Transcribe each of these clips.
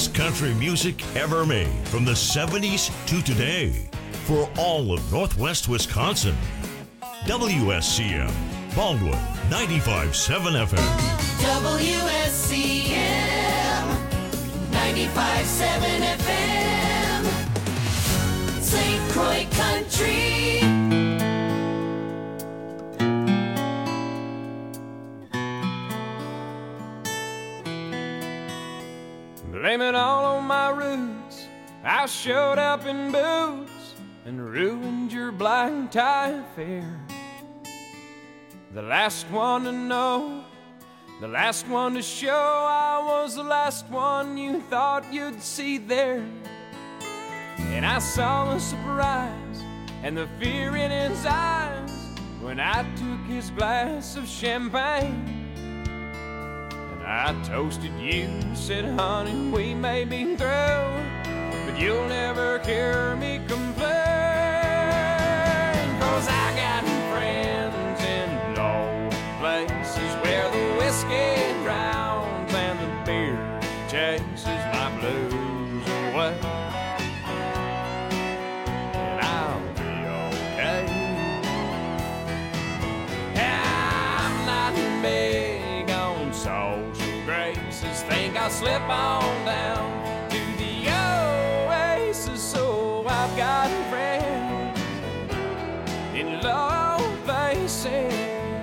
best country music ever made from the 70s to today for all of Northwest Wisconsin. WSCM, Baldwin, 95.7 FM. WSCM, 95.7 FM, St. Croix Country. Blame it all on my roots. I showed up in boots and ruined your black tie affair. The last one to know, the last one to show, I was the last one you thought you'd see there. And I saw the surprise and the fear in his eyes when I took his glass of champagne. I toasted you, said, honey, we may be through, but you'll never hear me complain. 'Cause I got friends in low places where the whiskey drowns and the beer chases my blues away. And I'll be okay. I'm not big on social graces, think I'll slip on down to the oasis. So I've got friends in low places.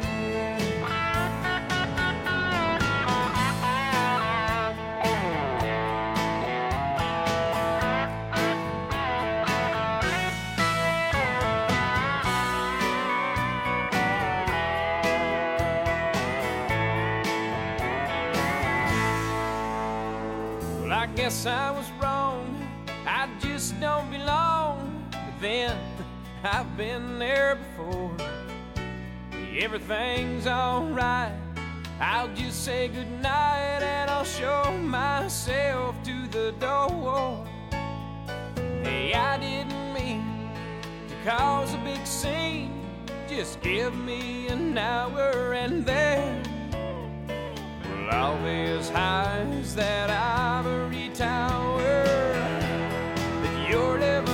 I guess I was wrong, I just don't belong. But then, I've been there before. Everything's alright, I'll just say goodnight and I'll show myself to the door. Hey, I didn't mean to cause a big scene, just give me an hour and then all these highs that ivory tower that you're living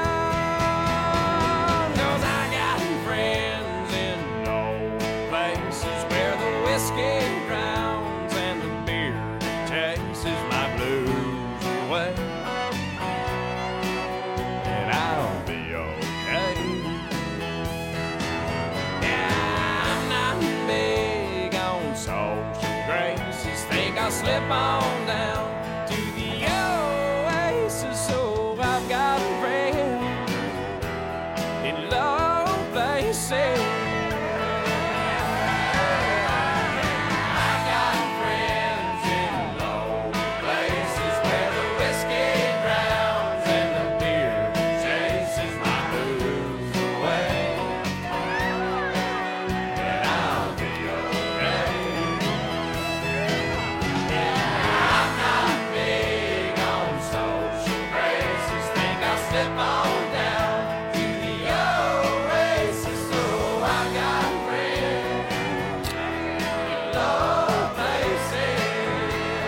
on. 'Cause I got friends in low places where the whiskey drowns and the beer chases my blues away. And I'll be okay. Yeah, I'm not big on social graces, think I'll slip on down to the oasis. So I've got friends in low places. I've got friends in low places where the whiskey drowns and the beer chases my blues away. And I'll be okay. Slip on down to the oasis. So I got friends in low places.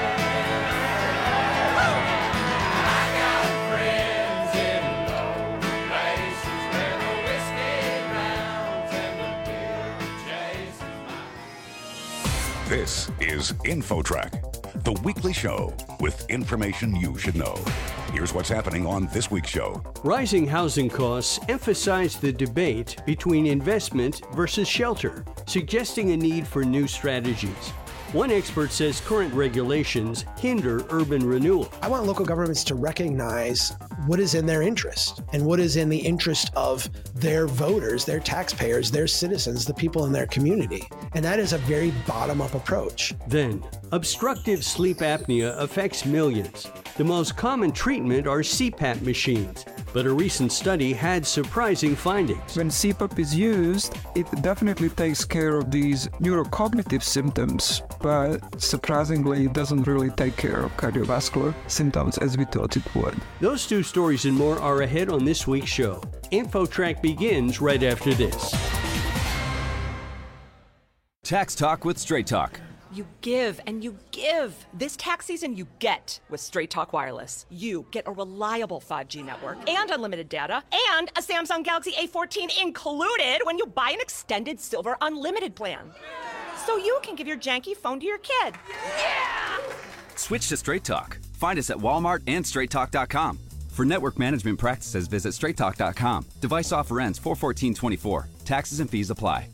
I got friends in low places where the whiskey drowns and the beer chases my. This is InfoTrack, the weekly show with information you should know. Here's what's happening on this week's show. Rising housing costs emphasize the debate between investment versus shelter, suggesting a need for new strategies. One expert says current regulations hinder urban renewal. I want local governments to recognize what is in their interest and what is in the interest of their voters, their taxpayers, their citizens, the people in their community. And that is a very bottom-up approach. Then, obstructive sleep apnea affects millions. The most common treatment are CPAP machines, but a recent study had surprising findings. When CPAP is used, it definitely takes care of these neurocognitive symptoms, but surprisingly, it doesn't really take care of cardiovascular symptoms as we thought it would. Those two stories and more are ahead on this week's show. InfoTrack begins right after this. Tax Talk with Straight Talk. You give and you give. This tax season, you get with Straight Talk Wireless. You get a reliable 5G network and unlimited data and a Samsung Galaxy A14 included when you buy an extended Silver Unlimited plan. So you can give your janky phone to your kid. Yeah! Switch to Straight Talk. Find us at Walmart and StraightTalk.com. For network management practices, visit StraightTalk.com. Device offer ends 4/14/24. Taxes and fees apply.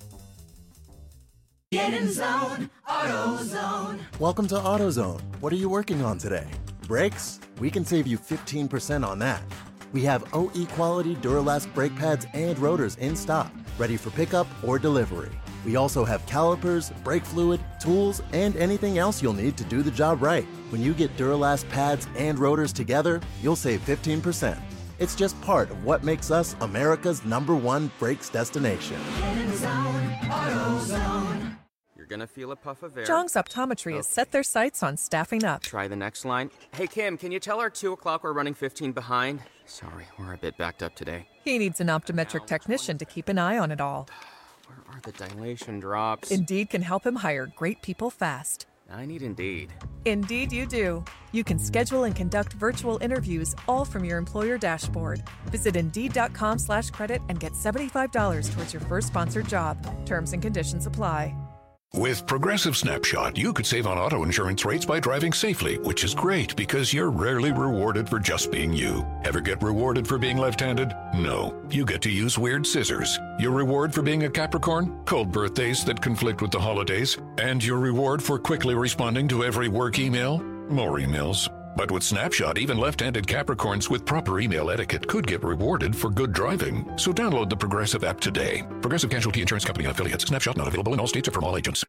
Get in zone, AutoZone. Welcome to AutoZone. What are you working on today? Brakes? We can save you 15% on that. We have OE quality Duralast brake pads and rotors in stock, ready for pickup or delivery. We also have calipers, brake fluid, tools, and anything else you'll need to do the job right. When you get Duralast pads and rotors together, you'll save 15%. It's just part of what makes us America's #1 brakes destination. Get in zone, AutoZone. You're gonna feel a puff of air. Jong's Optometry has set their sights on staffing up. Try the next line. Hey, Kim, can you tell our 2 o'clock we're running 15 behind? Sorry, we're a bit backed up today. He needs an optometric technician to keep an eye on it all. Where are the dilation drops? Indeed can help him hire great people fast. I need Indeed. Indeed you do. You can schedule and conduct virtual interviews all from your employer dashboard. Visit Indeed.com/credit and get $75 towards your first sponsored job. Terms and conditions apply. With Progressive Snapshot, you could save on auto insurance rates by driving safely, which is great because you're rarely rewarded for just being you. Ever get rewarded for being left-handed? No. You get to use weird scissors. Your reward for being a Capricorn? Cold birthdays that conflict with the holidays. And your reward for quickly responding to every work email? More emails. But with Snapshot, even left-handed Capricorns with proper email etiquette could get rewarded for good driving. So download the Progressive app today. Progressive Casualty Insurance Company and affiliates. Snapshot not available in all states or from all agents.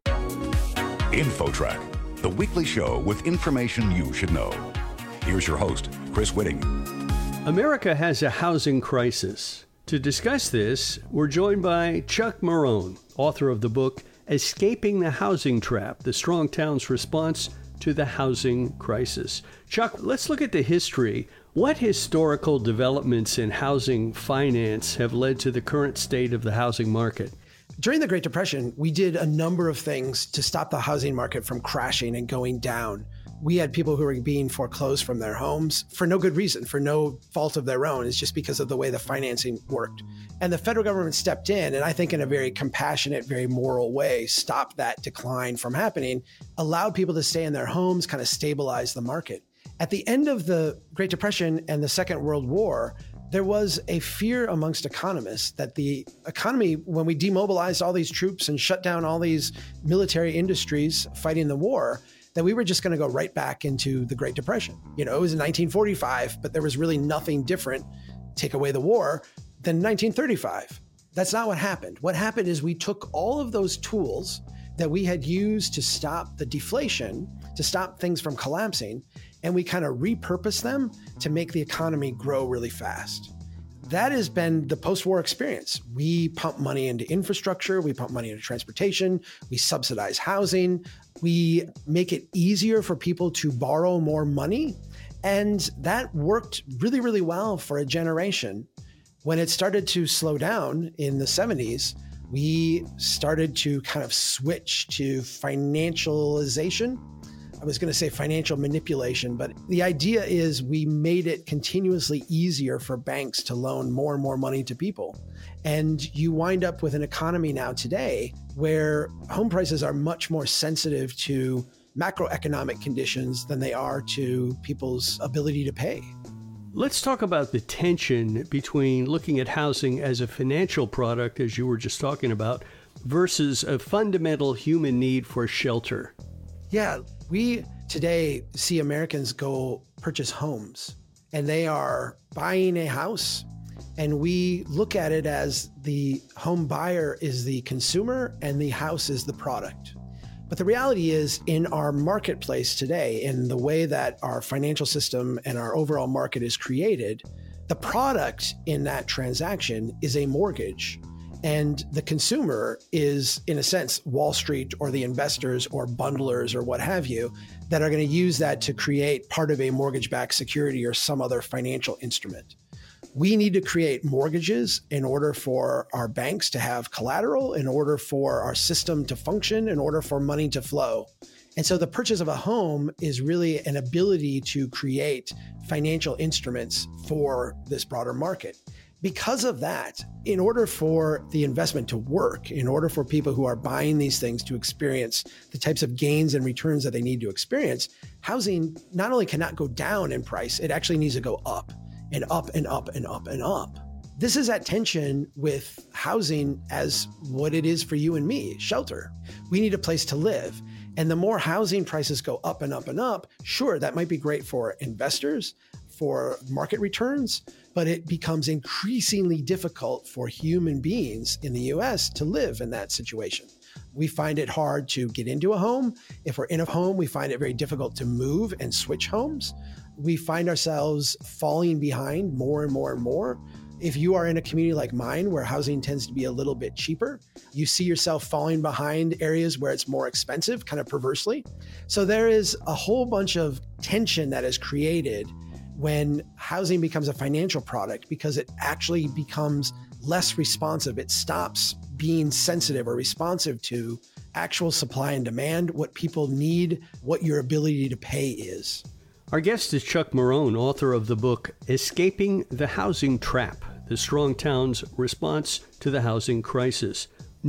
InfoTrack, the weekly show with information you should know. Here's your host, Chris Whitting. America has a housing crisis. To discuss this, we're joined by Chuck Marohn, author of the book Escaping the Housing Trap, The Strong Town's Response to the Housing Crisis. Chuck, let's look at the history. What historical developments in housing finance have led to the current state of the housing market? During the Great Depression, we did a number of things to stop the housing market from crashing and going down. We had people who were being foreclosed from their homes for no good reason, for no fault of their own. It's just because of the way the financing worked. And the federal government stepped in, and I think in a very compassionate, very moral way, stopped that decline from happening, allowed people to stay in their homes, kind of stabilize the market. At the end of the Great Depression and the Second World War, there was a fear amongst economists that the economy, when we demobilized all these troops and shut down all these military industries fighting the war, that we were just going to go right back into the Great Depression. You know, it was in 1945, but there was really nothing different, take away the war, than 1935. That's not what happened. What happened is we took all of those tools that we had used to stop the deflation, to stop things from collapsing, and we kind of repurposed them to make the economy grow really fast. That has been the post-war experience. We pump money into infrastructure, we pump money into transportation, we subsidize housing, we make it easier for people to borrow more money. And that worked really, really well for a generation. When it started to slow down in the 70s, we started to kind of switch to financialization. I was going to say financial manipulation, but the idea is we made it continuously easier for banks to loan more and more money to people. And you wind up with an economy now today where home prices are much more sensitive to macroeconomic conditions than they are to people's ability to pay. Let's talk about the tension between looking at housing as a financial product, as you were just talking about, versus a fundamental human need for shelter. Yeah, we today see Americans go purchase homes, and they are buying a house, and we look at it as the home buyer is the consumer and the house is the product. But the reality is, in our marketplace today, in the way that our financial system and our overall market is created, the product in that transaction is a mortgage. And the consumer is, in a sense, Wall Street or the investors or bundlers or what have you that are going to use that to create part of a mortgage-backed security or some other financial instrument. We need to create mortgages in order for our banks to have collateral, in order for our system to function, in order for money to flow. And so the purchase of a home is really an ability to create financial instruments for this broader market. Because of that, in order for the investment to work, in order for people who are buying these things to experience the types of gains and returns that they need to experience, housing not only cannot go down in price, it actually needs to go up and up and up and up and up. This is at tension with housing as what it is for you and me, shelter. We need a place to live. And the more housing prices go up and up and up, sure, that might be great for investors, for market returns, but it becomes increasingly difficult for human beings in the US to live in that situation. We find it hard to get into a home. If we're in a home, we find it very difficult to move and switch homes. We find ourselves falling behind more and more and more. If you are in a community like mine, where housing tends to be a little bit cheaper, you see yourself falling behind areas where it's more expensive, kind of perversely. So there is a whole bunch of tension that is created when housing becomes a financial product, because it actually becomes less responsive. It stops being sensitive or responsive to actual supply and demand, what people need, what your ability to pay is. Our guest is Chuck Marohn, author of the book Escaping the Housing Trap: The Strong Town's Response to the Housing Crisis.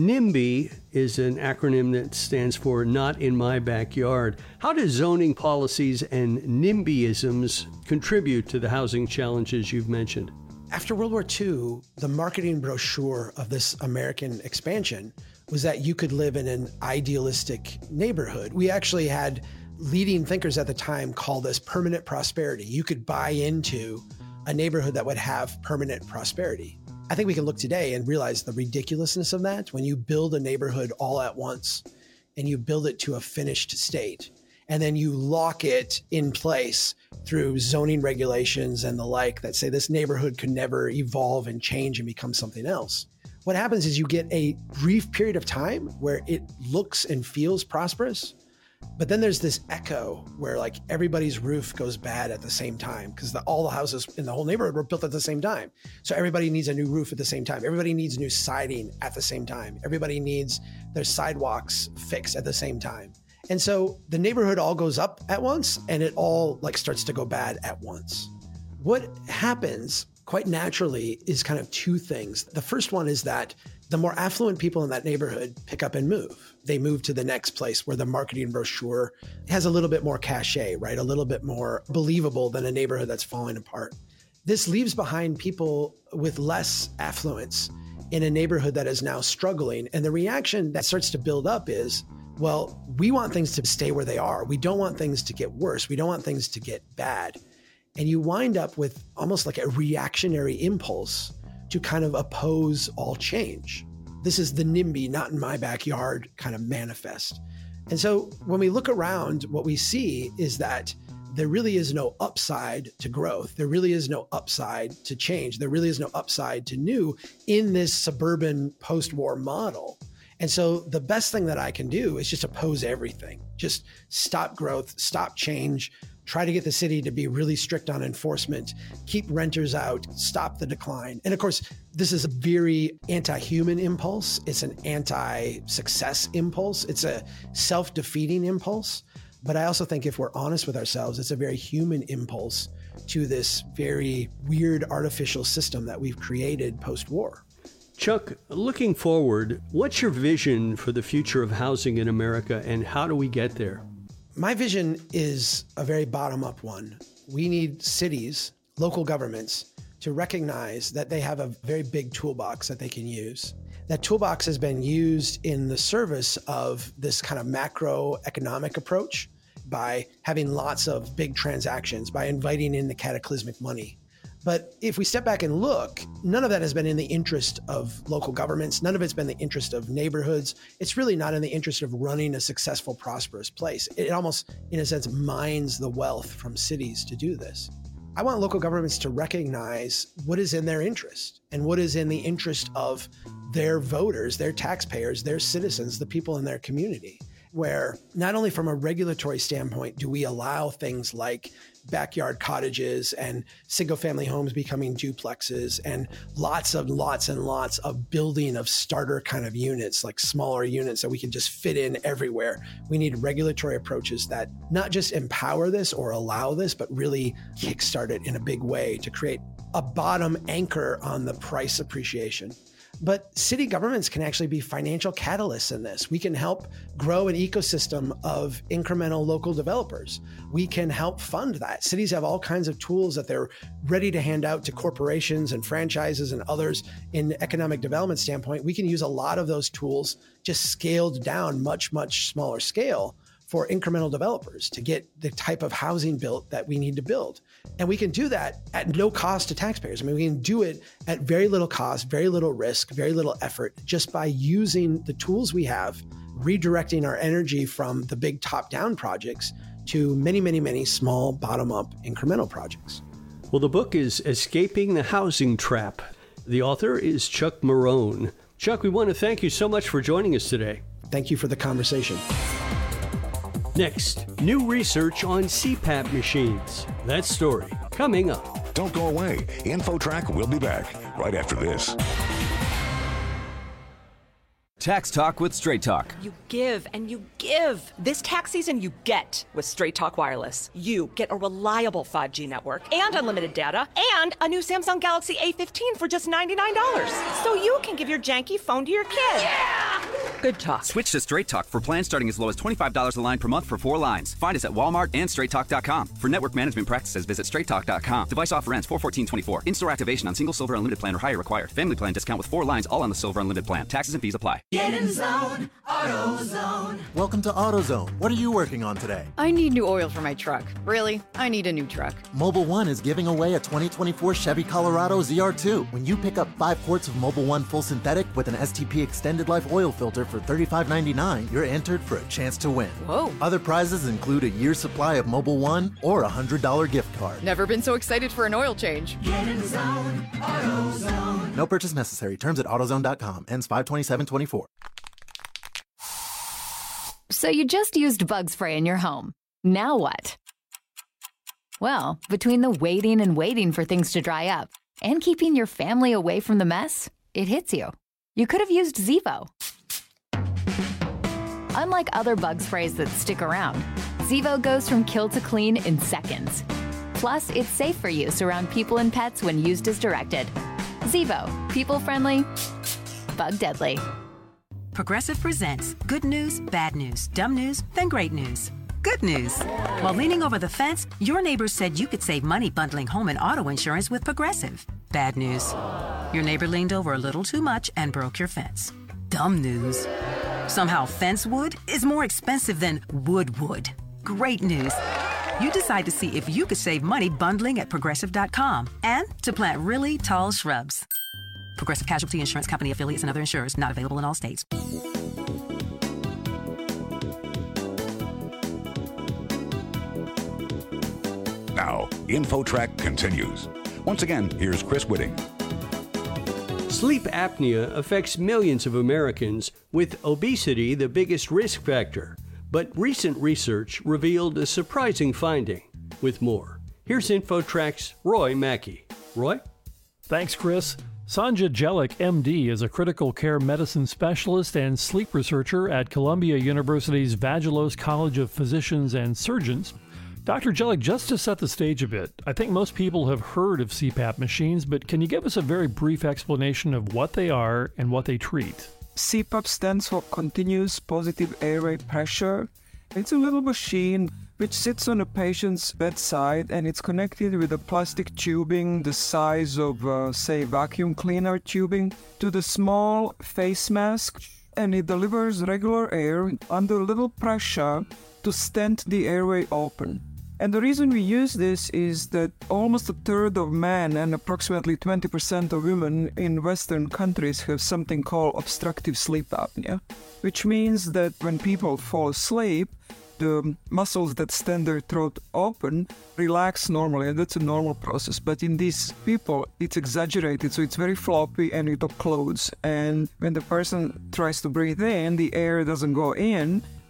NIMBY is an acronym that stands for Not in My Backyard. How do zoning policies and NIMBYisms contribute to the housing challenges you've mentioned? After World War II, the marketing brochure of this American expansion was that you could live in an idealistic neighborhood. We actually had leading thinkers at the time call this permanent prosperity. You could buy into a neighborhood that would have permanent prosperity. I think we can look today and realize the ridiculousness of that. When you build a neighborhood all at once and you build it to a finished state, and then you lock it in place through zoning regulations and the like that say this neighborhood could never evolve and change and become something else. What happens is you get a brief period of time where it looks and feels prosperous, but then there's this echo where like everybody's roof goes bad at the same time because all the houses in the whole neighborhood were built at the same time. So everybody needs a new roof at the same time. Everybody needs new siding at the same time. Everybody needs their sidewalks fixed at the same time. And so the neighborhood all goes up at once and it all like starts to go bad at once. What happens quite naturally is kind of two things. The first one is that the more affluent people in that neighborhood pick up and move. They move to the next place where the marketing brochure has a little bit more cachet, right? A little bit more believable than a neighborhood that's falling apart. This leaves behind people with less affluence in a neighborhood that is now struggling. And the reaction that starts to build up is, well, we want things to stay where they are. We don't want things to get worse. We don't want things to get bad. And you wind up with almost like a reactionary impulse to kind of oppose all change. This is the NIMBY, not in my backyard kind of manifest. And so when we look around, what we see is that there really is no upside to growth. There really is no upside to change. There really is no upside to new in this suburban post-war model. And so the best thing that I can do is just oppose everything. Just stop growth, stop change, try to get the city to be really strict on enforcement, keep renters out, stop the decline. And of course, this is a very anti-human impulse. It's an anti-success impulse. It's a self-defeating impulse. But I also think if we're honest with ourselves, it's a very human impulse to this very weird artificial system that we've created post-war. Chuck, looking forward, what's your vision for the future of housing in America and how do we get there? My vision is a very bottom-up one. We need cities, local governments, to recognize that they have a very big toolbox that they can use. That toolbox has been used in the service of this kind of macroeconomic approach by having lots of big transactions, by inviting in the cataclysmic money. But if we step back and look, none of that has been in the interest of local governments. None of it's been the interest of neighborhoods. It's really not in the interest of running a successful, prosperous place. It almost, in a sense, mines the wealth from cities to do this. I want local governments to recognize what is in their interest and what is in the interest of their voters, their taxpayers, their citizens, the people in their community, where not only from a regulatory standpoint do we allow things like backyard cottages and single family homes becoming duplexes and lots and lots of building of starter kind of units, like smaller units that we can just fit in everywhere. We need regulatory approaches that not just empower this or allow this, but really kickstart it in a big way to create a bottom anchor on the price appreciation. But city governments can actually be financial catalysts in this. We can help grow an ecosystem of incremental local developers. We can help fund that. Cities have all kinds of tools that they're ready to hand out to corporations and franchises and others in economic development standpoint. We can use a lot of those tools just scaled down much smaller scale for incremental developers to get the type of housing built that we need to build. And we can do that at no cost to taxpayers. I mean, we can do it at very little cost, very little risk, very little effort, just by using the tools we have, redirecting our energy from the big top-down projects to many small bottom-up incremental projects. Well, the book is Escaping the Housing Trap. The author is Chuck Marohn. Chuck, we want to thank you so much for joining us today. Thank you for the conversation. Next, new research on CPAP machines. That story coming up. Don't go away. InfoTrack will be back right after this. Tax Talk with Straight Talk. You give and you give. This tax season, you get with Straight Talk Wireless. You get a reliable 5G network and unlimited data and a new Samsung Galaxy A15 for just $99. So you can give your janky phone to your kid. Yeah! Good talk. Switch to Straight Talk for plans starting as low as $25 a line per month for 4 lines. Find us at Walmart and StraightTalk.com. For network management practices, visit StraightTalk.com. Device offer ends 4/14/24. In-store activation on single Silver Unlimited plan or higher required. Family plan discount with 4 lines, all on the Silver Unlimited plan. Taxes and fees apply. Get in zone, AutoZone. Welcome to AutoZone. What are you working on today? I need new oil for my truck. Really? I need a new truck. Mobil 1 is giving away a 2024 Chevy Colorado ZR2. When you pick up 5 quarts of Mobil 1 full synthetic with an STP extended life oil filter for $35.99, you're entered for a chance to win. Whoa. Other prizes include a year's supply of Mobil 1 or a $100 gift card. Never been so excited for an oil change. Get in zone, AutoZone. No purchase necessary. Terms at AutoZone.com. Ends 5/27/24. So you just used bug spray in your home. Now what? Well, between the waiting for things to dry up and keeping your family away from the mess, it hits you. You could have used Zevo. Unlike other bug sprays that stick around, Zevo goes from kill to clean in seconds. Plus, it's safe for use around people and pets when used as directed. Zevo, people-friendly, bug-deadly. Progressive presents good news, bad news, dumb news, then great news. Good news. While leaning over the fence, your neighbors said you could save money bundling home and auto insurance with Progressive. Bad news. Your neighbor leaned over a little too much and broke your fence. Dumb news. Somehow fence wood is more expensive than wood. Great news. You decide to see if you could save money bundling at Progressive.com and to plant really tall shrubs. Progressive Casualty Insurance Company affiliates and other insurers not available in all states. Now, InfoTrack continues. Once again, here's Chris Whitting. Sleep apnea affects millions of Americans, with obesity the biggest risk factor. But recent research revealed a surprising finding. With more, here's InfoTrack's Roy Mackey. Roy? Thanks, Chris. Sanja Jelic, MD, is a critical care medicine specialist and sleep researcher at Columbia University's Vagelos College of Physicians and Surgeons. Dr. Jelic, just to set the stage a bit, I think most people have heard of CPAP machines, but can you give us a very brief explanation of what they are and what they treat? CPAP stands for Continuous Positive Airway Pressure. It's a little machine which sits on a patient's bedside, and it's connected with a plastic tubing the size of, say, vacuum cleaner tubing to the small face mask, and it delivers regular air under little pressure to stent the airway open. And the reason we use this is that almost a third of men and approximately 20% of women in Western countries have something called obstructive sleep apnea, which means that when people fall asleep, the muscles that stand their throat open relax normally, and that's a normal process. But in these people, it's exaggerated, so it's very floppy and it occludes. And when the person tries to breathe in, the air doesn't go in,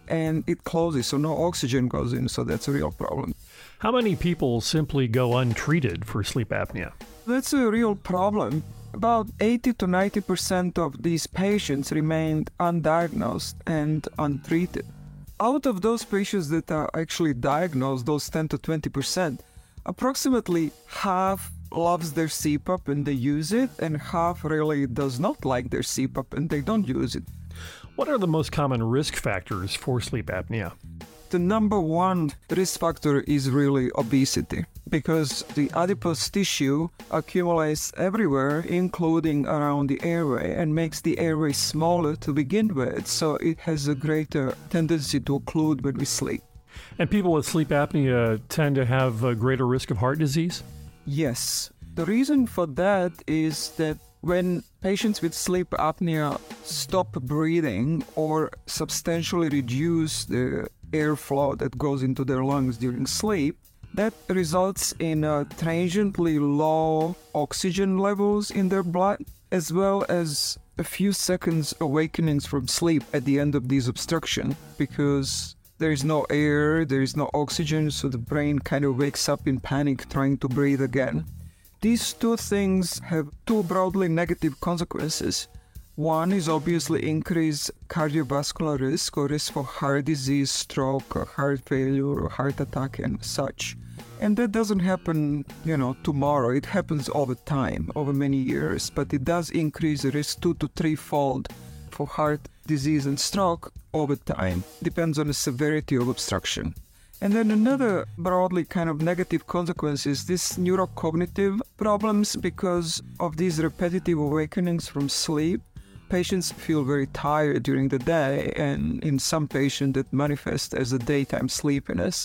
and it closes, so no oxygen goes in, so that's a real problem. How many people simply go untreated for sleep apnea? That's a real problem. About 80 to 90% of these patients remained undiagnosed and untreated. Out of those patients that are actually diagnosed, those 10 to 20%, approximately half loves their CPAP and they use it, and half really does not like their CPAP and they don't use it. What are the most common risk factors for sleep apnea? The number one risk factor is really obesity, because the adipose tissue accumulates everywhere, including around the airway, and makes the airway smaller to begin with, so it has a greater tendency to occlude when we sleep. And people with sleep apnea tend to have a greater risk of heart disease? Yes. The reason for that is that when patients with sleep apnea stop breathing or substantially reduce the airflow that goes into their lungs during sleep, that results in transiently low oxygen levels in their blood, as well as a few seconds awakenings from sleep at the end of this obstruction, because there is no air, there is no oxygen, so the brain kind of wakes up in panic trying to breathe again. These two things have two broadly negative consequences. One is obviously increased cardiovascular risk or risk for heart disease, stroke, or heart failure, or heart attack and such. And that doesn't happen, tomorrow. It happens over time, over many years, but it does increase the risk 2 to 3-fold for heart disease and stroke over time. Depends on the severity of obstruction. And then another broadly kind of negative consequence is this neurocognitive problems because of these repetitive awakenings from sleep. Patients feel very tired during the day, and in some patients that manifest as a daytime sleepiness.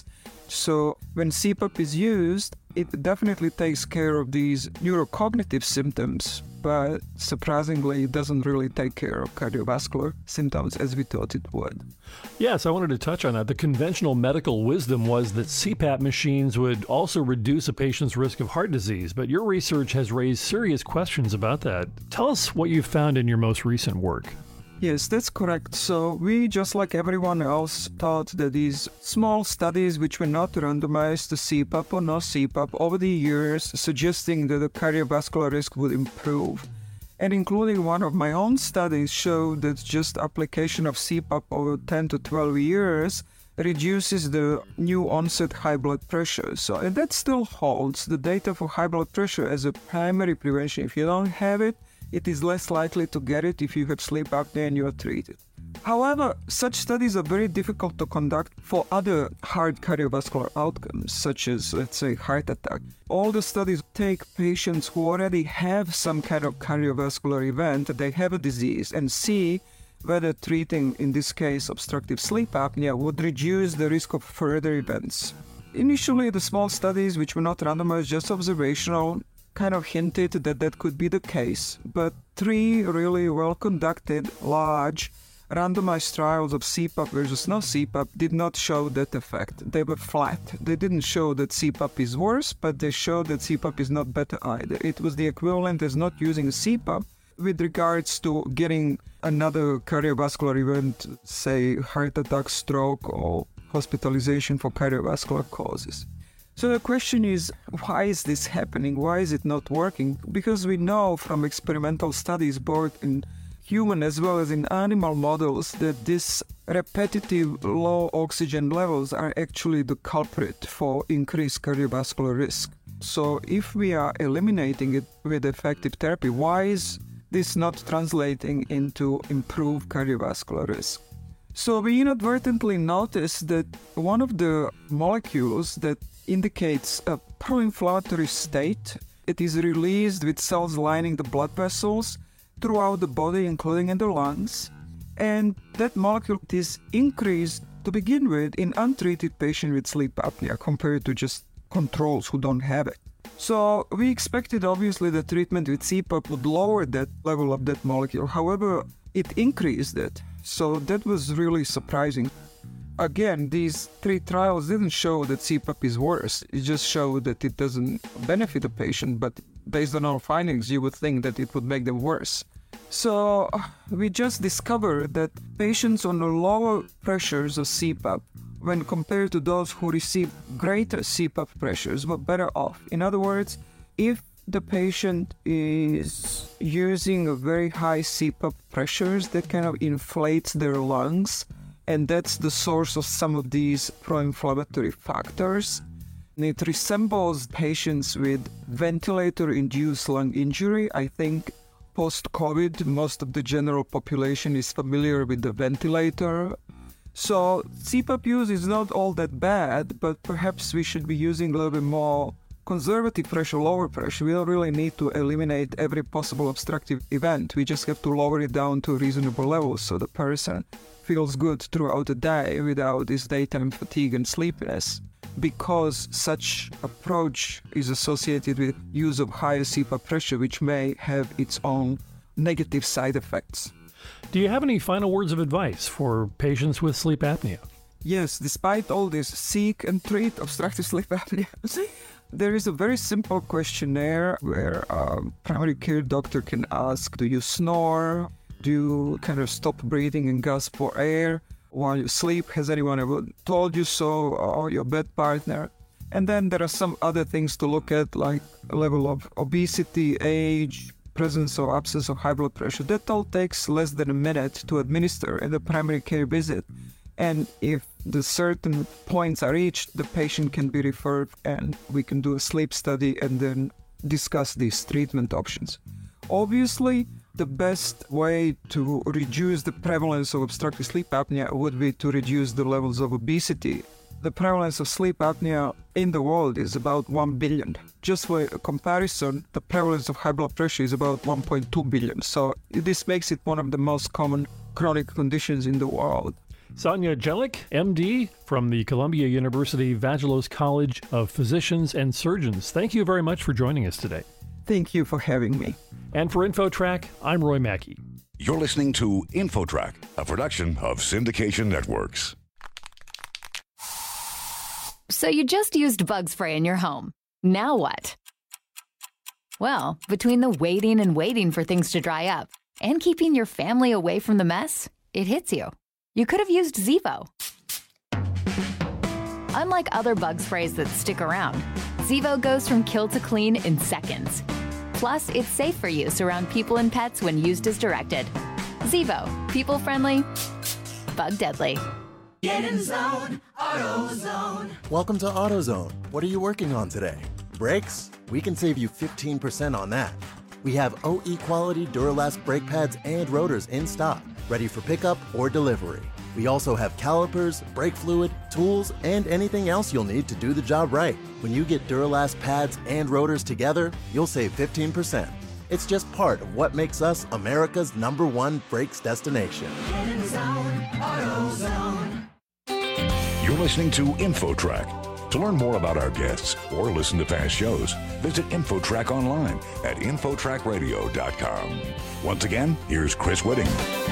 So when CPAP is used, it definitely takes care of these neurocognitive symptoms, but surprisingly, it doesn't really take care of cardiovascular symptoms as we thought it would. Yes, I wanted to touch on that. The conventional medical wisdom was that CPAP machines would also reduce a patient's risk of heart disease, but your research has raised serious questions about that. Tell us what you found in your most recent work. Yes, that's correct. So we, just like everyone else, thought that these small studies which were not randomized to CPAP or no CPAP over the years, suggesting that the cardiovascular risk would improve. And including one of my own studies showed that just application of CPAP over 10 to 12 years reduces the new onset high blood pressure. So, and that still holds the data for high blood pressure as a primary prevention. If you don't have it, it is less likely to get it if you have sleep apnea and you are treated. However, such studies are very difficult to conduct for other hard cardiovascular outcomes, such as, let's say, heart attack. All the studies take patients who already have some kind of cardiovascular event, they have a disease, and see whether treating, in this case, obstructive sleep apnea would reduce the risk of further events. Initially, the small studies, which were not randomized, just observational, kind of hinted that that could be the case, but 3 really well-conducted, large, randomized trials of CPAP versus no CPAP did not show that effect. They were flat. They didn't show that CPAP is worse, but they showed that CPAP is not better either. It was the equivalent as not using CPAP with regards to getting another cardiovascular event, say heart attack, stroke, or hospitalization for cardiovascular causes. So the question is, why is this happening? Why is it not working? Because we know from experimental studies, both in human as well as in animal models, that this repetitive low oxygen levels are actually the culprit for increased cardiovascular risk. So if we are eliminating it with effective therapy, why is this not translating into improved cardiovascular risk? So we inadvertently noticed that one of the molecules that indicates a pro-inflammatory state, it is released with cells lining the blood vessels throughout the body, including in the lungs, and that molecule is increased to begin with in untreated patients with sleep apnea compared to just controls who don't have it. So we expected obviously the treatment with CPAP would lower that level of that molecule. However, it increased it. So that was really surprising. Again, these 3 trials didn't show that CPAP is worse. It just showed that it doesn't benefit the patient, but based on our findings, you would think that it would make them worse. So we just discovered that patients on the lower pressures of CPAP, when compared to those who receive greater CPAP pressures, were better off. In other words, if the patient is using a very high CPAP pressures, that kind of inflates their lungs, and that's the source of some of these pro-inflammatory factors. And it resembles patients with ventilator-induced lung injury. I think post-COVID, most of the general population is familiar with the ventilator. So CPAP use is not all that bad, but perhaps we should be using a little bit more conservative pressure, lower pressure. We don't really need to eliminate every possible obstructive event. We just have to lower it down to a reasonable level so the person feels good throughout the day without this daytime fatigue and sleepiness. Because such approach is associated with use of higher CPAP pressure, which may have its own negative side effects. Do you have any final words of advice for patients with sleep apnea? Yes, despite all this seek and treat obstructive sleep apnea, there is a very simple questionnaire where a primary care doctor can ask, do you snore? Do you kind of stop breathing and gasp for air while you sleep? Has anyone ever told you so, or your bed partner? And then there are some other things to look at, like level of obesity, age, presence or absence of high blood pressure. That all takes less than a minute to administer at a primary care visit. And if the certain points are reached, the patient can be referred and we can do a sleep study and then discuss these treatment options. Obviously, the best way to reduce the prevalence of obstructive sleep apnea would be to reduce the levels of obesity. The prevalence of sleep apnea in the world is about 1 billion. Just for a comparison, the prevalence of high blood pressure is about 1.2 billion. So this makes it one of the most common chronic conditions in the world. Sanja Jelic, MD, from the Columbia University Vagelos College of Physicians and Surgeons. Thank you very much for joining us today. Thank you for having me. And for InfoTrack, I'm Roy Mackey. You're listening to InfoTrack, a production of Syndication Networks. So you just used bug spray in your home. Now what? Well, between the waiting and waiting for things to dry up and keeping your family away from the mess, it hits you. You could have used Zevo. Unlike other bug sprays that stick around, Zevo goes from kill to clean in seconds. Plus, it's safe for use around people and pets when used as directed. Zevo, people-friendly, bug-deadly. Get in zone, AutoZone. Welcome to AutoZone. What are you working on today? Brakes? We can save you 15% on that. We have OE quality Duralast brake pads and rotors in stock, ready for pickup or delivery. We also have calipers, brake fluid, tools, and anything else you'll need to do the job right. When you get Duralast pads and rotors together, you'll save 15%. It's just part of what makes us America's #1 brakes destination. Get in zone, AutoZone. You're listening to InfoTrack. To learn more about our guests or listen to past shows, visit InfoTrack online at InfoTrackRadio.com. Once again, here's Chris Whitting.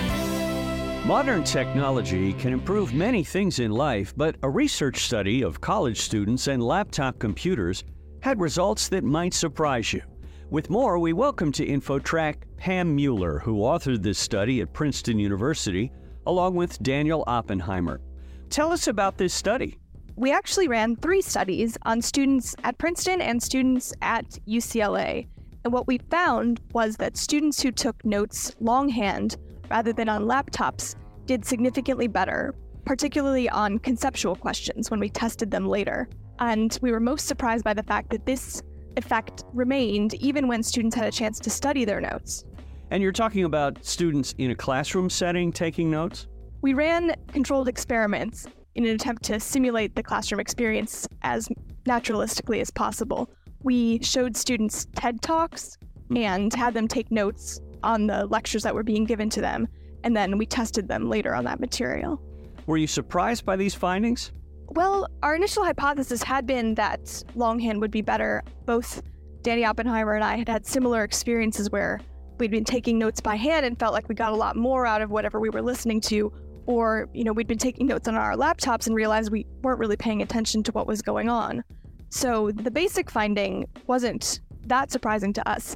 Modern technology can improve many things in life, but a research study of college students and laptop computers had results that might surprise you. With more, we welcome to InfoTrack Pam Mueller, who authored this study at Princeton University, along with Daniel Oppenheimer. Tell us about this study. We actually ran 3 studies on students at Princeton and students at UCLA. And what we found was that students who took notes longhand rather than on laptops did significantly better, particularly on conceptual questions when we tested them later. And we were most surprised by the fact that this effect remained even when students had a chance to study their notes. And you're talking about students in a classroom setting taking notes? We ran controlled experiments in an attempt to simulate the classroom experience as naturalistically as possible. We showed students TED Talks and had them take notes on the lectures that were being given to them, and then we tested them later on that material. Were you surprised by these findings? Well, our initial hypothesis had been that longhand would be better. Both Danny Oppenheimer and I had had similar experiences where we'd been taking notes by hand and felt like we got a lot more out of whatever we were listening to, or, we'd been taking notes on our laptops and realized we weren't really paying attention to what was going on. So the basic finding wasn't that surprising to us.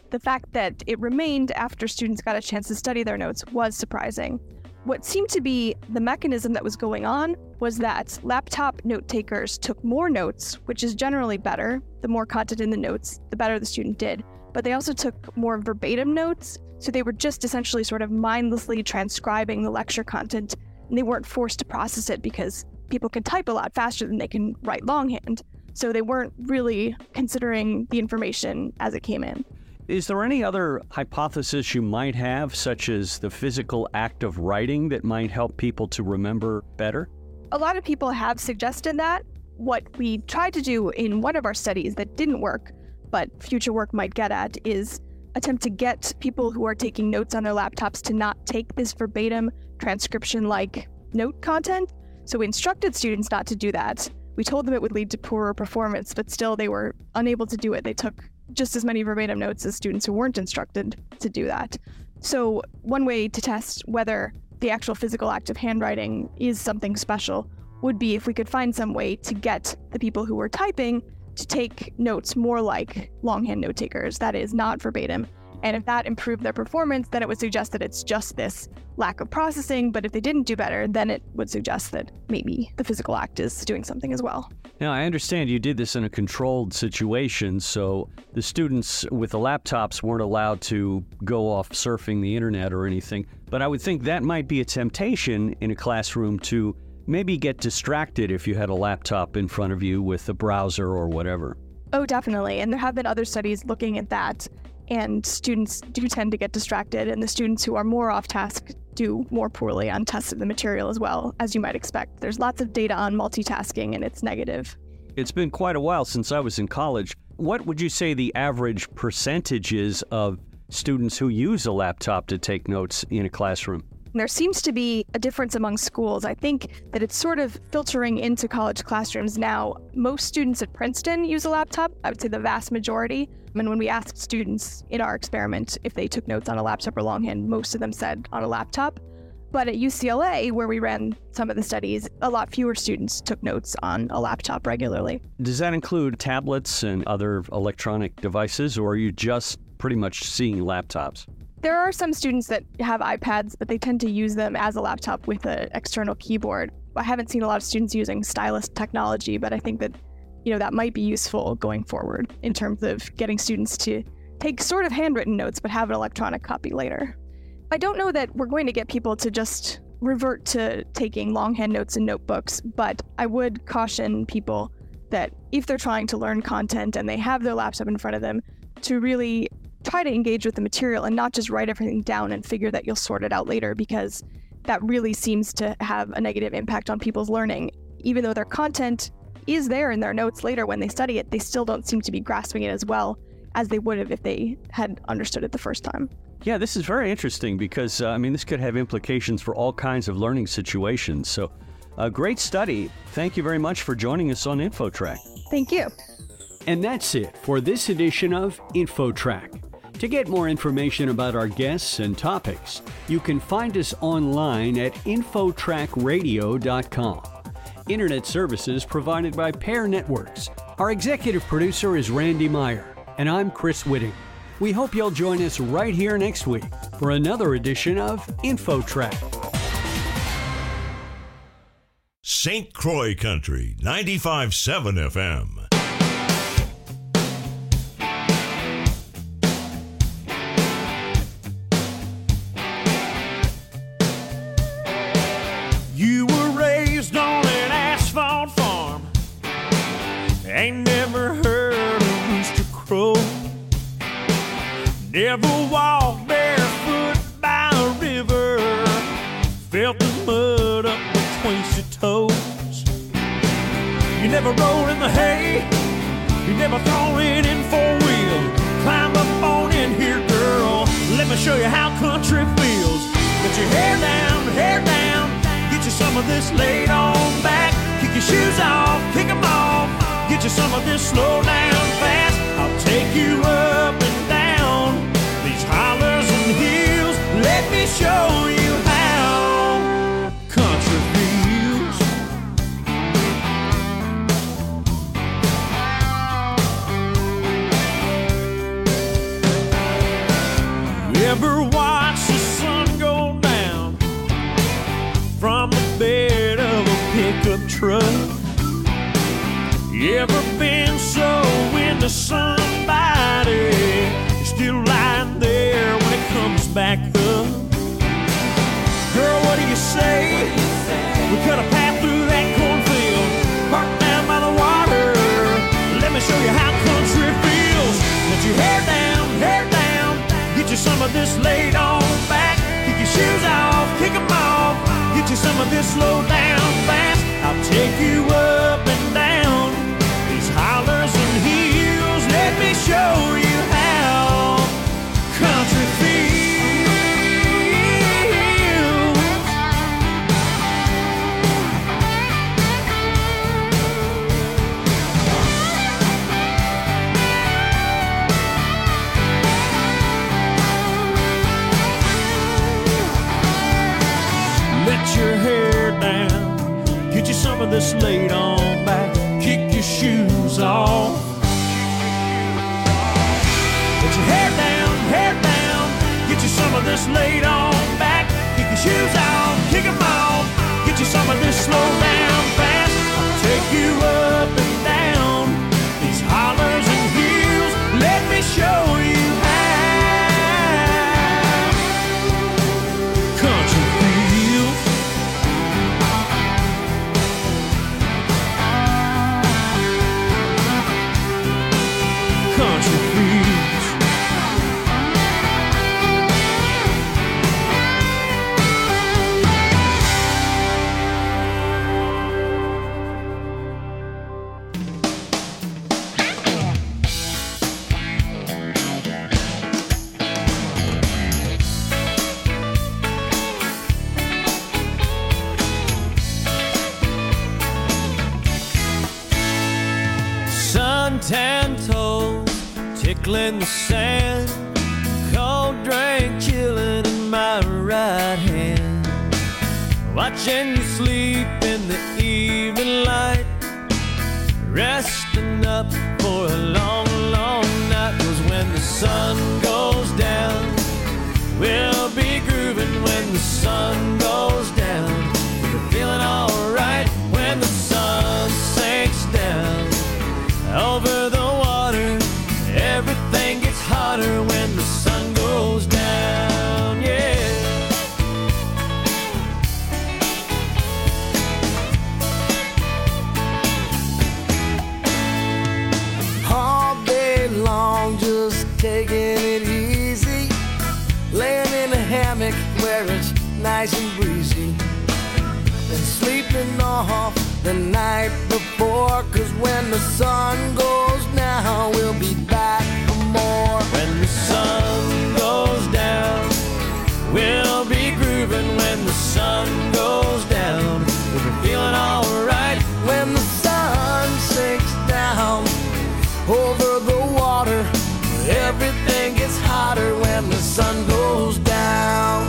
the fact that it remained after students got a chance to study their notes was surprising. What seemed to be the mechanism that was going on was that laptop note takers took more notes, which is generally better. The more content in the notes, the better the student did. But they also took more verbatim notes, so they were just essentially sort of mindlessly transcribing the lecture content, and they weren't forced to process it because people can type a lot faster than they can write longhand. So they weren't really considering the information as it came in. Is there any other hypothesis you might have, such as the physical act of writing, that might help people to remember better? A lot of people have suggested that. What we tried to do in one of our studies that didn't work, but future work might get at, is attempt to get people who are taking notes on their laptops to not take this verbatim transcription-like note content. So we instructed students not to do that. We told them it would lead to poorer performance, but still they were unable to do it. They took just as many verbatim notes as students who weren't instructed to do that. So one way to test whether the actual physical act of handwriting is something special would be if we could find some way to get the people who were typing to take notes more like longhand note takers, that is, not verbatim. And if that improved their performance, then it would suggest that it's just this lack of processing. But if they didn't do better, then it would suggest that maybe the physical act is doing something as well. Now, I understand you did this in a controlled situation, so the students with the laptops weren't allowed to go off surfing the internet or anything. But I would think that might be a temptation in a classroom to maybe get distracted if you had a laptop in front of you with a browser or whatever. Oh, definitely. And there have been other studies looking at that. And students do tend to get distracted, and the students who are more off task do more poorly on tests of the material as well, as you might expect. There's lots of data on multitasking, and it's negative. It's been quite a while since I was in college. What would you say the average percentage is of students who use a laptop to take notes in a classroom? There seems to be a difference among schools. I think that it's sort of filtering into college classrooms now. Most students at Princeton use a laptop. I would say the vast majority. And when we asked students in our experiment if they took notes on a laptop or longhand, most of them said on a laptop. But at UCLA, where we ran some of the studies, a lot fewer students took notes on a laptop regularly. Does that include tablets and other electronic devices, or are you just pretty much seeing laptops? There are some students that have iPads, but they tend to use them as a laptop with an external keyboard. I haven't seen a lot of students using stylus technology, but I think that, that might be useful going forward in terms of getting students to take sort of handwritten notes, but have an electronic copy later. I don't know that we're going to get people to just revert to taking longhand notes in notebooks, but I would caution people that if they're trying to learn content and they have their laptop in front of them, to really try to engage with the material and not just write everything down and figure that you'll sort it out later, because that really seems to have a negative impact on people's learning. Even though their content is there in their notes later when they study it, they still don't seem to be grasping it as well as they would have if they had understood it the first time. Yeah, this is very interesting because, this could have implications for all kinds of learning situations. So, a great study. Thank you very much for joining us on InfoTrack. Thank you. And that's it for this edition of InfoTrack. To get more information about our guests and topics, you can find us online at infotrackradio.com. Internet services provided by Pair Networks. Our executive producer is Randy Meyer, and I'm Chris Whitting. We hope you'll join us right here next week for another edition of InfoTrack. St. Croix Country, 95.7 FM. You were raised on an asphalt farm. Ain't never heard a rooster crow. Never walked barefoot by a river. Felt the mud up between your toes. You never rolled in the hay. You never thrown it in four-wheel. Climb up on in here, girl. Let me show you how country feels. Get your hair down, hair down. Get you some of this laid on back. Kick your shoes off, kick them off. Get you some of this slow down fast. I'll take you up and down these hollers and hills. Let me show you how country feels. truck. You ever been so into somebody, you're still lying there when it comes back up? Girl, what do you say? We cut a path through that cornfield, parked down by the water. Let me show you how country feels. Let your hair down, get you some of this laid on back. Kick your shoes off, kick them off, get you some of this slow down fast. I'll take you up and down these hollers and hills. Let me show you how country feels. Let your hair down, get you some of this laid on back, kick your shoes off. Let your hair down, get you some of this laid on back, kick your shoes off, kick them off, get you some of this slow down fast. I'll take you up and down these hollers and hills. Let me show you how country feels. Country feels. Suntan toes tickling the sand, cold drink chilling in my right hand, watching you sleep in the evening light, resting up for a long, long night. 'Cause when the sun goes down, we'll be grooving when the sun goes down. We're feeling alright when the sun sinks down. Over the water, everything gets hotter when the sun goes down, yeah. All day long, just taking it easy, laying in a hammock where it's nice and breezy, and sleeping off the night before. 'Cause when the sun goes down, we'll be back for more. When the sun goes down, we'll be grooving when the sun goes down. We'll be feeling alright when the sun sinks down. Over the water, everything gets hotter when the sun goes down.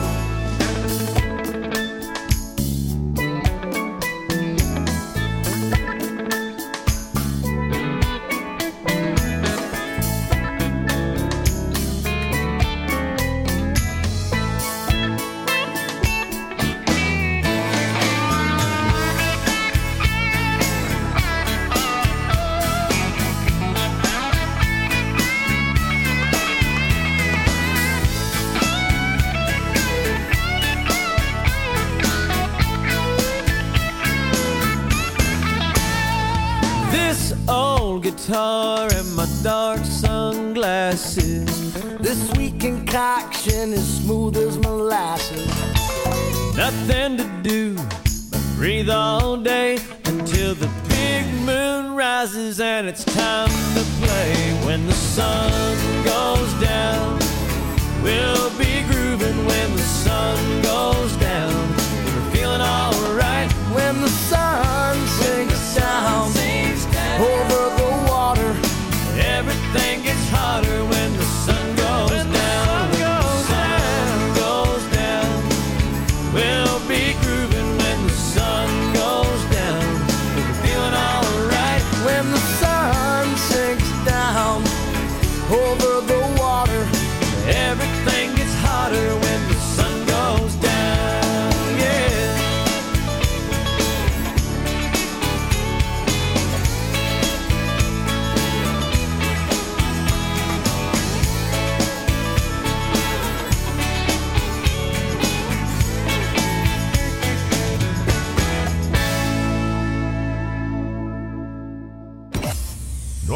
this old guitar and my dark sunglasses. This sweet concoction is smooth as molasses. Nothing to do but breathe all day until the big moon rises and it's time to play. When the sun goes down, we'll be grooving when the sun goes down. We're feeling alright when the sun sinks down. Over the water, everything gets hotter when the sun goes down. When the sun goes down, we'll be grooving when the sun goes down. We're feeling alright when the sun sinks down. Over the water, everything gets hotter when the sun goes down.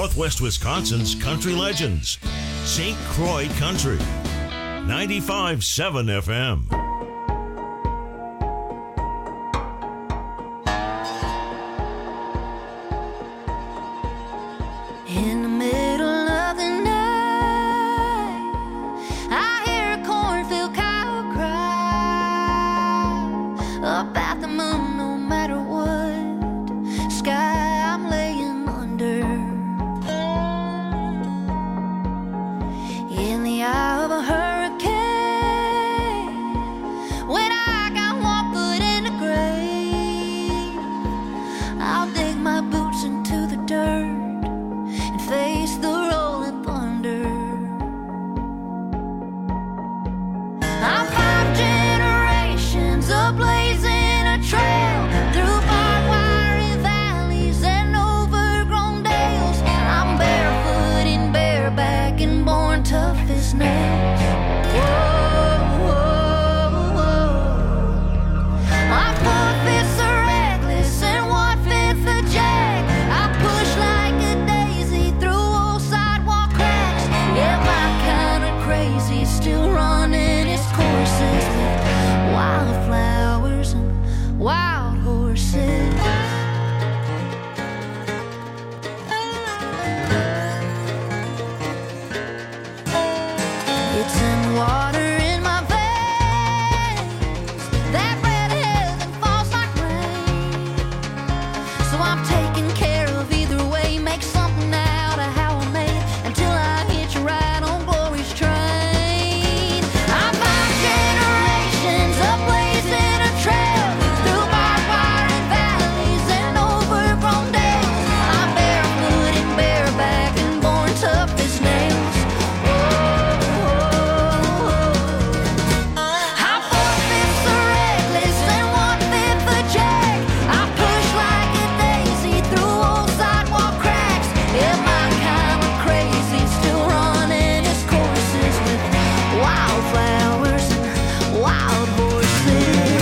Northwest Wisconsin's country legends. St. Croix Country. 95.7 FM. In the middle of the night, I hear a cornfield cow cry about the moon. No matter what sky I'm laying under, in the eye of a hurricane, when I got one foot in the grave, I'll dig my boots into the dirt and face the rolling thunder. I'm 5 generations of blazing a trail through barbed wire valleys and overgrown dales. I'm barefoot and bareback and born tough as nails. Whoa, whoa, whoa. My 4/5 are reckless and 1/5 a jack. I push like a daisy through old sidewalk cracks. Yeah, my kind of crazy, still running its courses with wildflowers and wild horses. It's in the water in my veins, that red heaven falls like rain. So I'm taking care of either way, make something out of how I made until I hit you right on glory's train. I'm 5 generations of blazing a trail through barbed wire and valleys and overgrown dales. I'm barefoot and bareback and born tough as nails. I'm 4/5 are reckless and 1/5 a jack. I push like a daisy through old sidewalk cracks. Yeah, my kind of crazy, still running its courses with wildflowers and wild horses.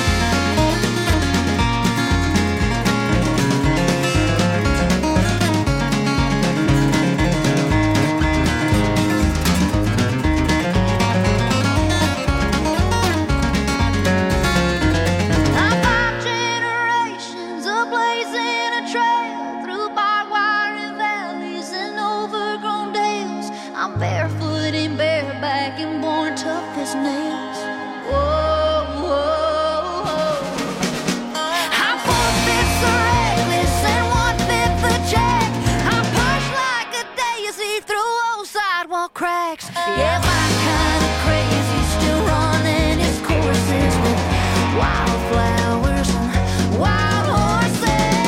I'm 5 generations of blazing a trail through barbed wire and valleys and overgrown dales. I'm barefoot and bareback and born tough as nails. Whoa, whoa, whoa. I'm 4/5 are reckless and 1/5 a jack. I push like a daisy through old sidewalk cracks. Yeah, my kind of crazy, still running its courses with wildflowers and wild horses.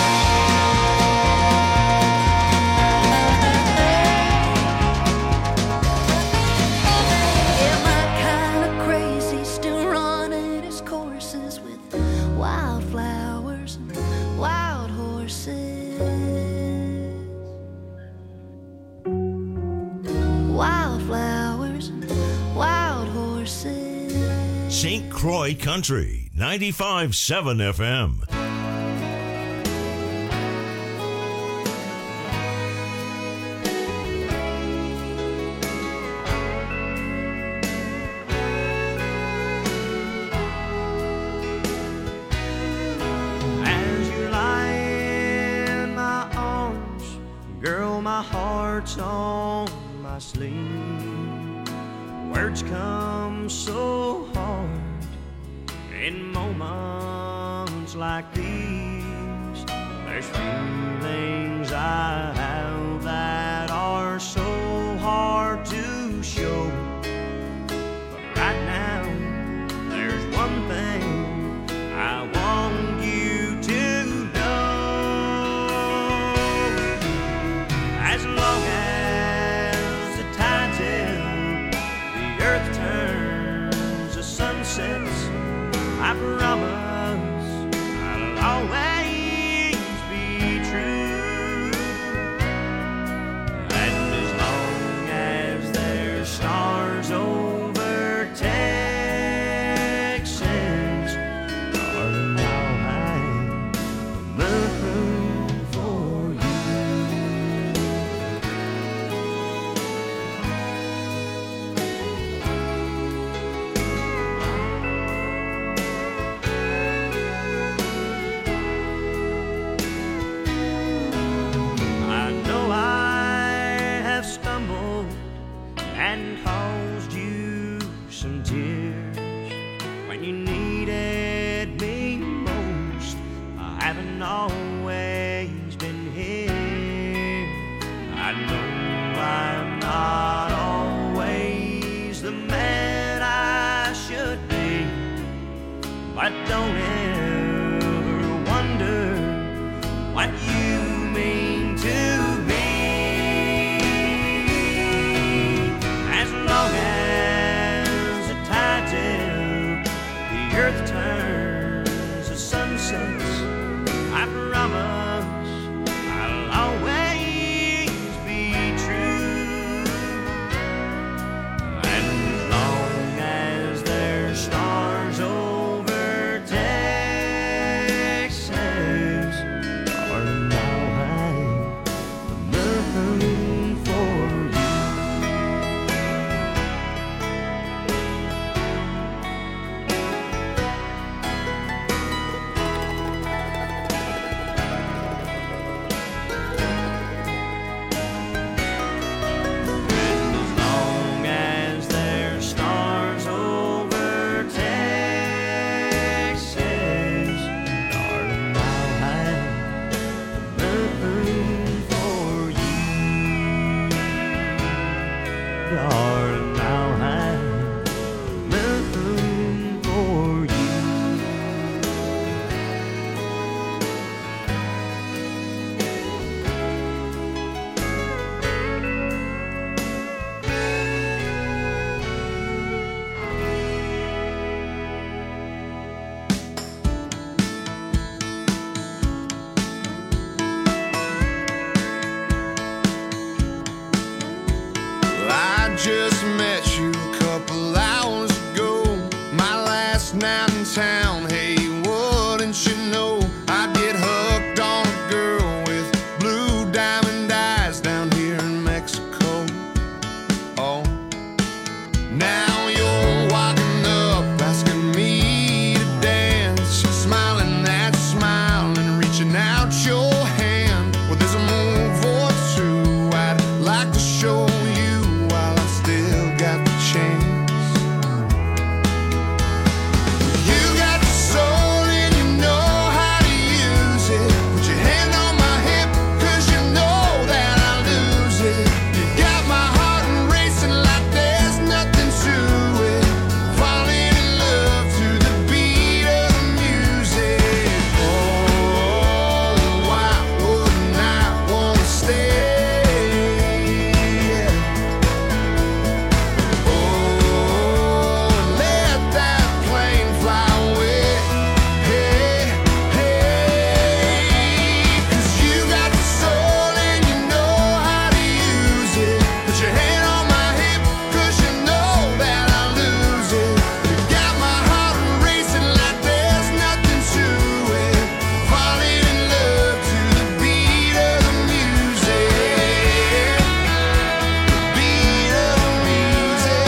Yeah, my kind of crazy, still running its courses with wildflowers and wild horses. Wildflowers and wild horses. St. Croix Country. 95.7 FM. As you lie in my arms, girl, my heart's on my sleeve. Words come so hard in moments like these. There's feelings I have that are so hard to show. But right now, there's one thing I want you to know. As long as the tide's in, the earth turns, the sun sets, I promise I'll always be true. always been here. I know I'm not always the man I should be, but don't ever wonder what you mean to me. As long as the tides ebb, the earth turns, the sun sets, I promise I'll always be true. And as long as there's stars over Texas, darling, I'll hang the moon for you. As long as there's stars over Texas, darling, I'll hang the moon for you. Darling, I'll hang the moon for you. I just met you a couple hours ago. My last night in town. Hey, wouldn't you know I get hooked on a girl with blue diamond eyes down here in Mexico. Oh, now you're walking up, asking me to dance, smiling that smile and reaching out your hand. Well, there's a move or two I'd like to show you while I still got the chance. You got the soul and you know how to use it. Put your hand on my hip, 'cause you know that I lose it. You got my heart racing like there's nothing to it. Falling in love to the beat of the music. Oh, why wouldn't I wanna stay? Oh, let that plane fly away. Hey, hey, 'cause you got the soul and you know how to use it. Put your hand on my hip, 'cause you know that I lose it. You got my heart racing like there's nothing to it. Falling in love to the beat of the music. The beat of the music.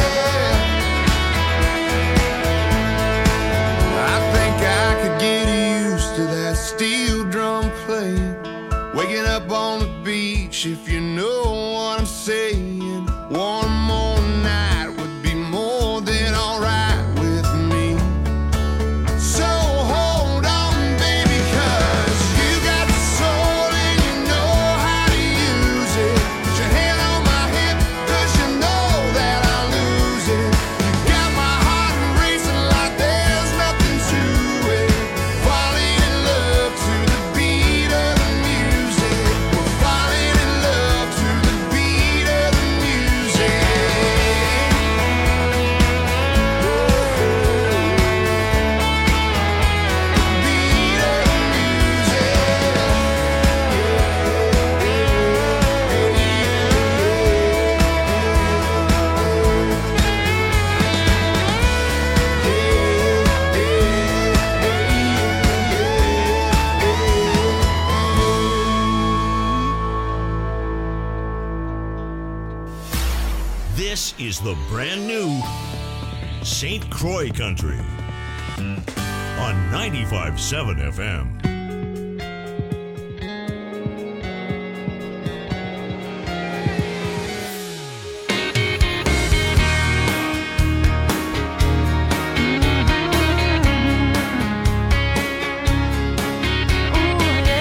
I think I could get used to that steel drum playing. Waking up on the beach, if you know what I'm saying. One more night would be more than alright with me. So hold on, baby, 'cause you got the soul and you know how to use it. Put your hand on my hip, 'cause you know that I lose it. You got my heart racing like there's nothing to it. Falling in love to the beat of the music. We're falling in love to the beat of the music. Beat of the This is the brand new St. Croix Country on 95.7 FM. Ooh,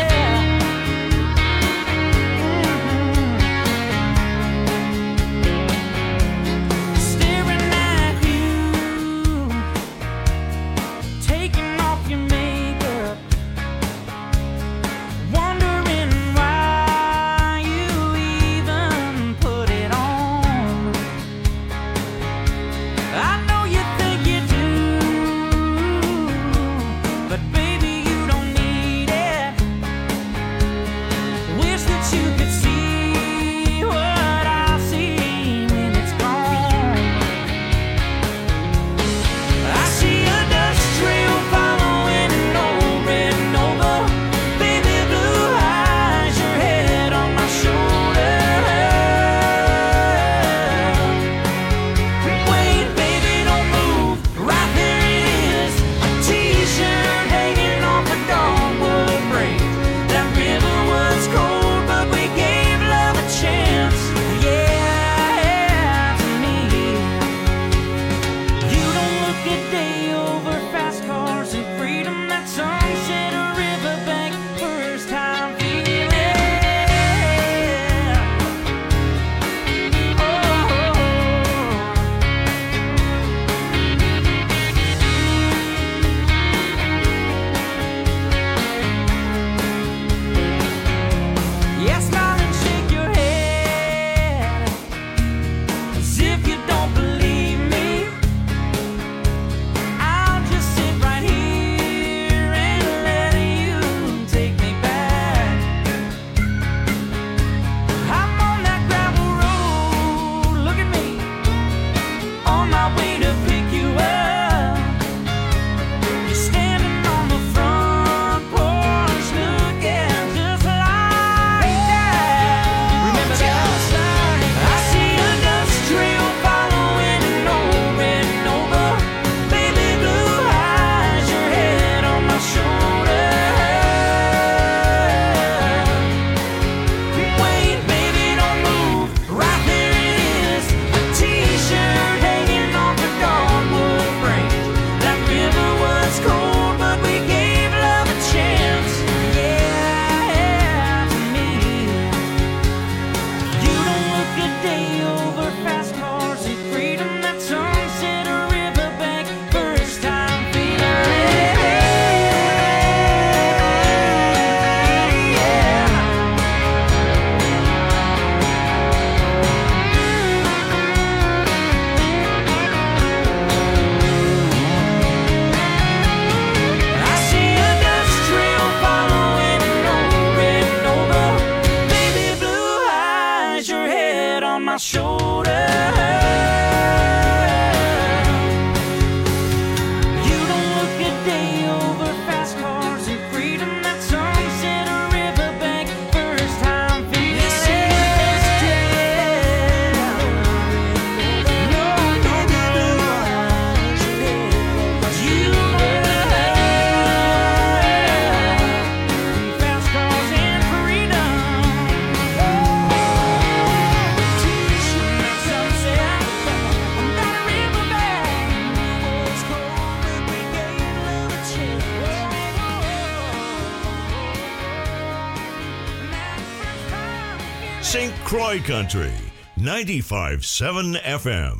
St. Croix Country, 95.7 FM.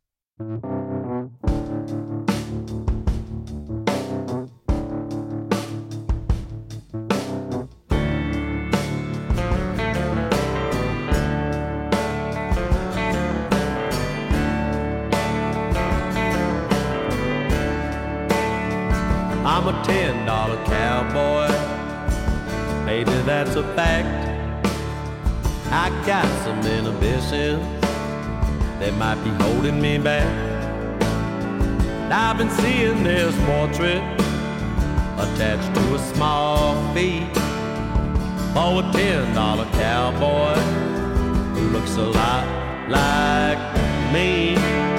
I'm a $10 cowboy, maybe that's a fact. I got some inhibitions that might be holding me back. I've been seeing this portrait attached to a small fee for a $10 cowboy who looks a lot like me.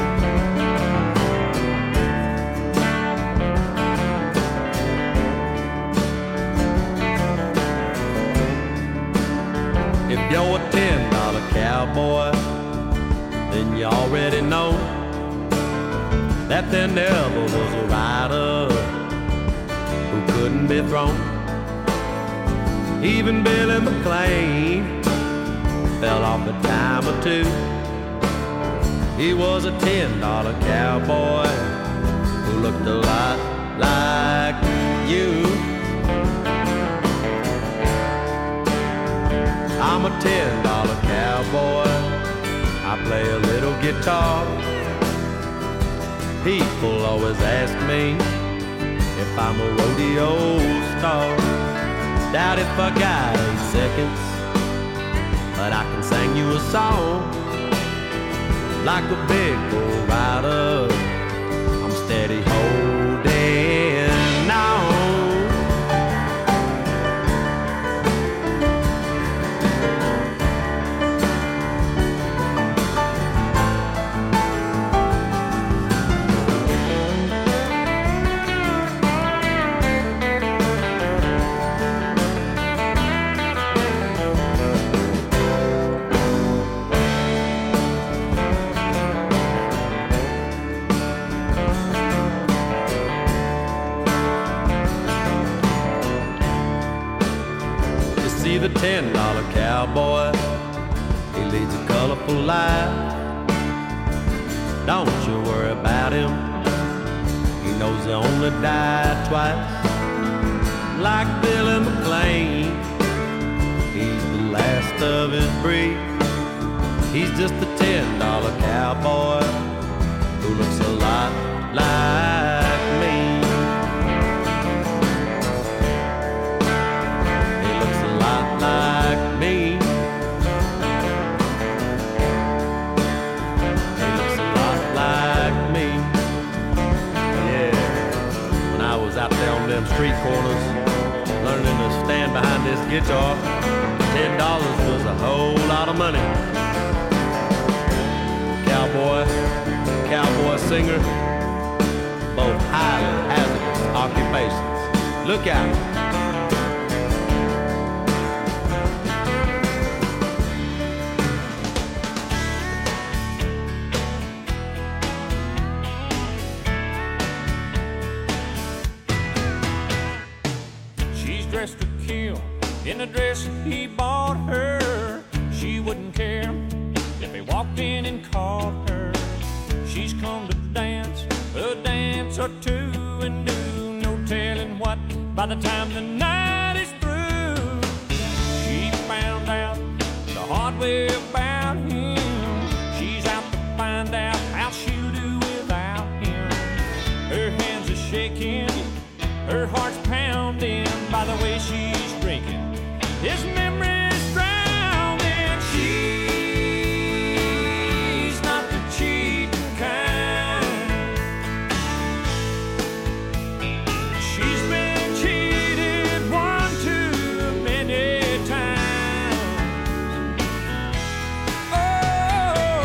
If you're a $10 cowboy, then you already know that there never was a rider who couldn't be thrown. Even Billy McLean fell off a time or two. He was a $10 cowboy who looked a lot like you. I'm a $10 cowboy, I play a little guitar. People always ask me if I'm a rodeo star. Doubt if I got 8 seconds, but I can sing you a song. Like a big bull rider, I'm steady holding on. The $10 cowboy, he leads a colorful life. Don't you worry about him, he knows he only died twice. Like Billy McLean, he's the last of his breed. He's just a $10 cowboy who looks a lot like me. Like me. He looks a lot like me. Yeah. When I was out there on them street corners, learning to stand behind this guitar, $10 was a whole lot of money. Cowboy singer, both highly hazardous occupations. Look out. In the dress he bought her, she wouldn't care if he walked in and caught her. She's come to dance a dance or two and do no telling what by the time the night is through. She found out the hard way about him. She's out to find out how she'll do without him. Her hands are shaking, her heart's pounding by the way she's drinking his